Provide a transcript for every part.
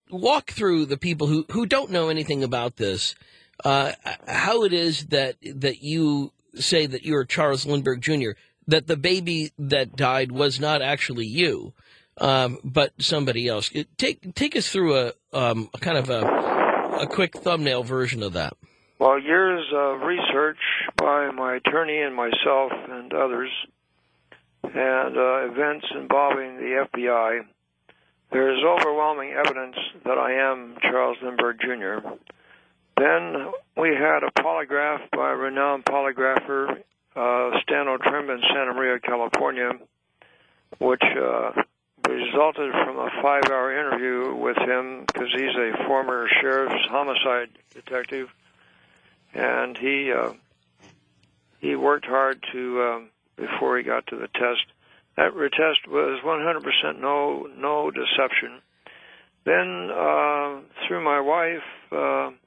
walk through the people who don't know anything about this, how it is that you say that you're Charles Lindbergh Jr., that the baby that died was not actually you, but somebody else. Take us through a kind of a quick thumbnail version of that. Well, years of research by my attorney and myself and others, and events involving the FBI, there is overwhelming evidence that I am Charles Lindbergh Jr. Then we had a polygraph by a renowned polygrapher, Stan Trimble in Santa Maria, California, which resulted from a 5-hour interview with him because he's a former sheriff's homicide detective, and he worked hard to before he got to the test. That test was 100% no deception. Then through my wife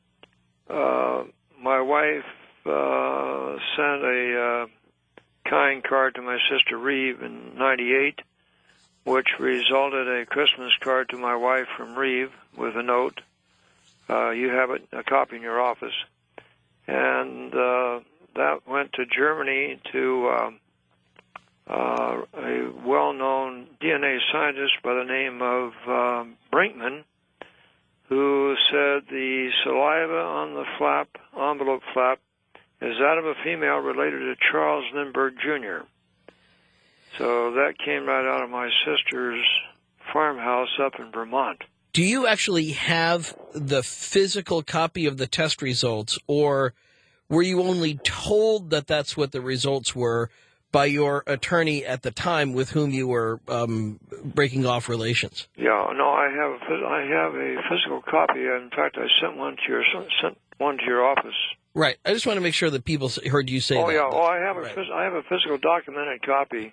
sent a kind card to my sister Reeve in '98, which resulted in a Christmas card to my wife from Reeve with a note. You have a copy in your office. And that went to Germany to a well-known DNA scientist by the name of Brinkman, who said the saliva on the envelope flap, is that of a female related to Charles Lindbergh Jr. So that came right out of my sister's farmhouse up in Vermont. Do you actually have the physical copy of the test results, or were you only told that that's what the results were by your attorney at the time with whom you were breaking off relations? Yeah, no, I have a physical copy. In fact, I sent one to your office. Right. I just want to make sure that people heard you say that. Oh yeah. Well, I have a physical documented copy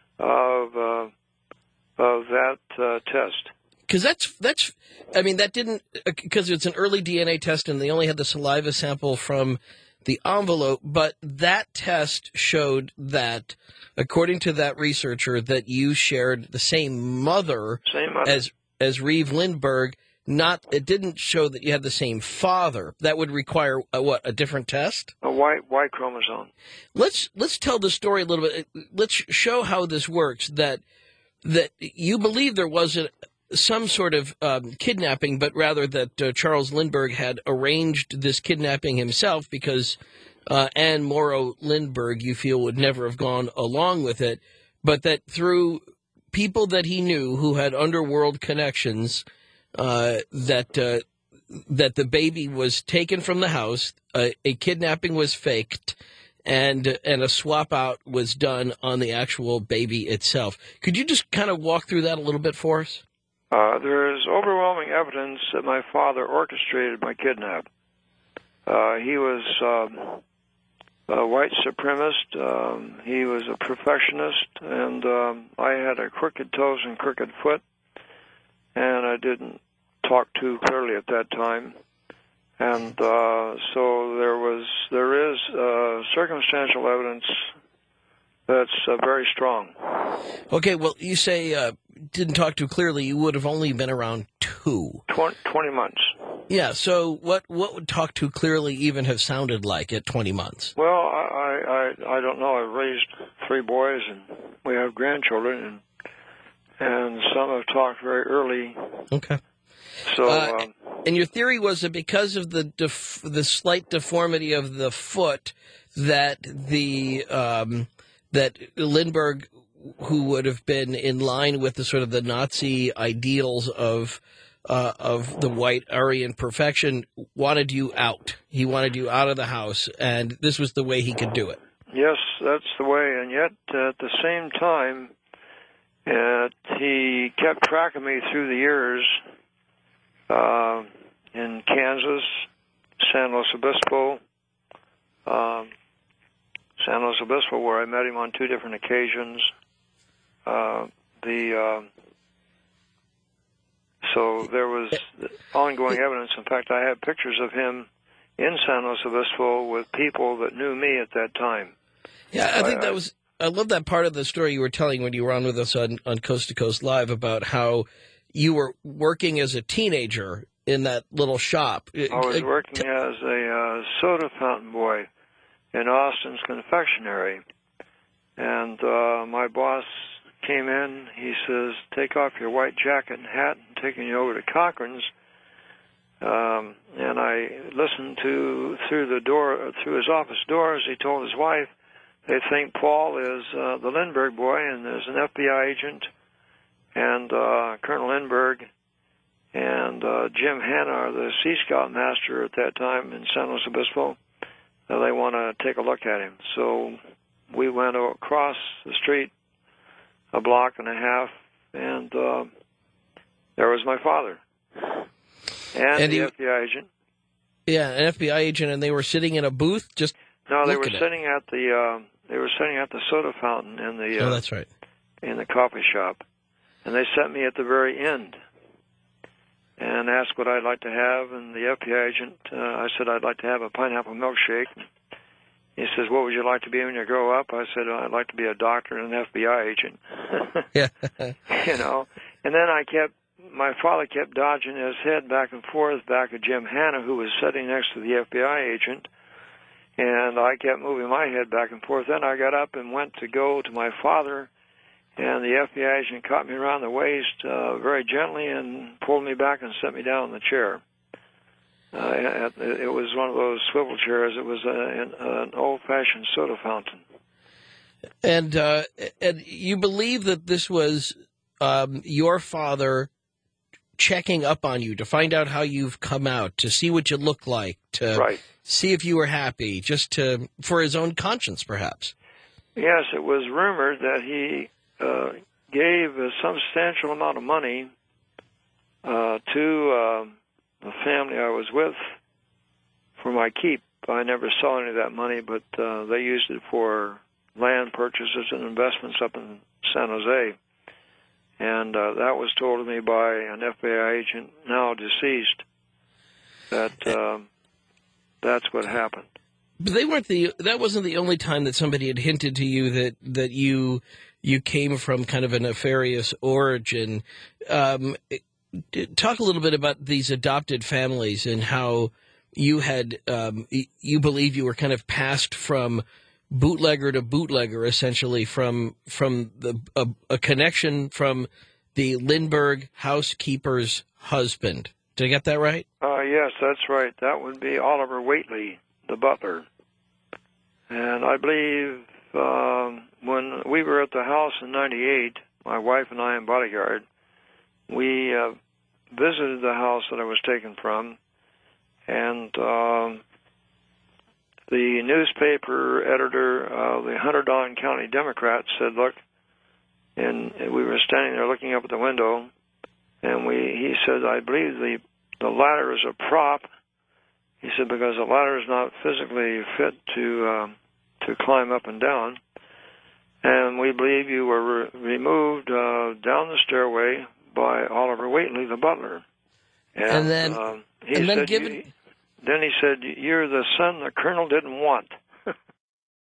of that test. Because that's, I mean, that didn't, because it's an early DNA test and they only had the saliva sample from the envelope, but that test showed that, according to that researcher, that you shared the same mother. As Reeve Lindbergh. It didn't show that you had the same father. That would require, a different test? A Y chromosome. Let's tell the story a little bit. Let's show how this works, that you believe there wasn't some sort of kidnapping, but rather that Charles Lindbergh had arranged this kidnapping himself because Anne Morrow Lindbergh, you feel, would never have gone along with it, but that through people that he knew who had underworld connections, that the baby was taken from the house, a kidnapping was faked, and a swap out was done on the actual baby itself. Could you just kind of walk through that a little bit for us? There is overwhelming evidence that my father orchestrated my kidnap. He was a white supremacist. He was a perfectionist, and I had a crooked toes and crooked foot, and I didn't talk too clearly at that time. And so there is circumstantial evidence that's very strong. Okay, well, you say didn't talk too clearly. You would have only been around 20 months. Yeah, so what would talk too clearly even have sounded like at 20 months? Well, I don't know. I've raised 3 boys, and we have grandchildren, and some have talked very early. Okay. So, and your theory was that because of the slight deformity of the foot, that that Lindbergh, who would have been in line with the sort of the Nazi ideals of the white Aryan perfection, wanted you out. He wanted you out of the house, and this was the way he could do it. Yes, that's the way. And yet, at the same time, he kept tracking me through the years in Kansas, San Luis Obispo, where I met him on 2 different occasions. So there was ongoing evidence. In fact, I have pictures of him in San Luis Obispo with people that knew me at that time. Yeah, I think I love that part of the story you were telling when you were on with us on Coast to Coast Live about how you were working as a teenager in that little shop. I was working as a soda fountain boy in Austin's confectionery. And my boss came in. He says, "Take off your white jacket and hat and taking you over to Cochran's." And I listened through his office door as he told his wife, "They think Paul is the Lindbergh boy, and there's an FBI agent and Colonel Lindbergh and Jim Hanna, the Sea Scout master at that time in San Luis Obispo. They want to take a look at him." So we went across the street a block and a half, and there was my father and the FBI agent. Yeah, an FBI agent, and they were sitting in a booth just. No, they were sitting at the soda fountain in the. Oh, that's right. In the coffee shop, and they sent me at the very end and asked what I'd like to have. And the FBI agent, I said I'd like to have a pineapple milkshake. He says, "What would you like to be when you grow up?" I said, "I'd like to be a doctor and an FBI agent." Yeah. And then my father kept dodging his head back and forth back at Jim Hanna, who was sitting next to the FBI agent, and I kept moving my head back and forth. Then I got up and went to go to my father, and the FBI agent caught me around the waist very gently and pulled me back and set me down in the chair. It was one of those swivel chairs. It was an old-fashioned soda fountain. And you believe that this was your father checking up on you to find out how you've come out, to see what you look like, to see if you were happy, just for his own conscience, perhaps. Yes, it was rumored that he gave a substantial amount of money to the family I was with for my keep. I never saw any of that money, but they used it for land purchases and investments up in San Jose. And that was told to me by an FBI agent, now deceased, that that's what happened. But that wasn't the only time that somebody had hinted to you that you came from kind of a nefarious origin. Talk a little bit about these adopted families and how you had you believe you were kind of passed from bootlegger to bootlegger, essentially from a connection from the Lindbergh housekeeper's husband. Did I get that right? Yes, that's right. That would be Oliver Whately, the butler. And I believe when we were at the house in '98, my wife and I and bodyguard, we visited the house that I was taken from, and the newspaper editor of the Hunterdon County Democrat said, "Look," and we were standing there looking up at the window, and he said, "I believe the ladder is a prop." He said, "Because the ladder is not physically fit to climb up and down, and we believe you were removed down the stairway by Oliver Whately, the butler." And then he said, "You're the son the colonel didn't want."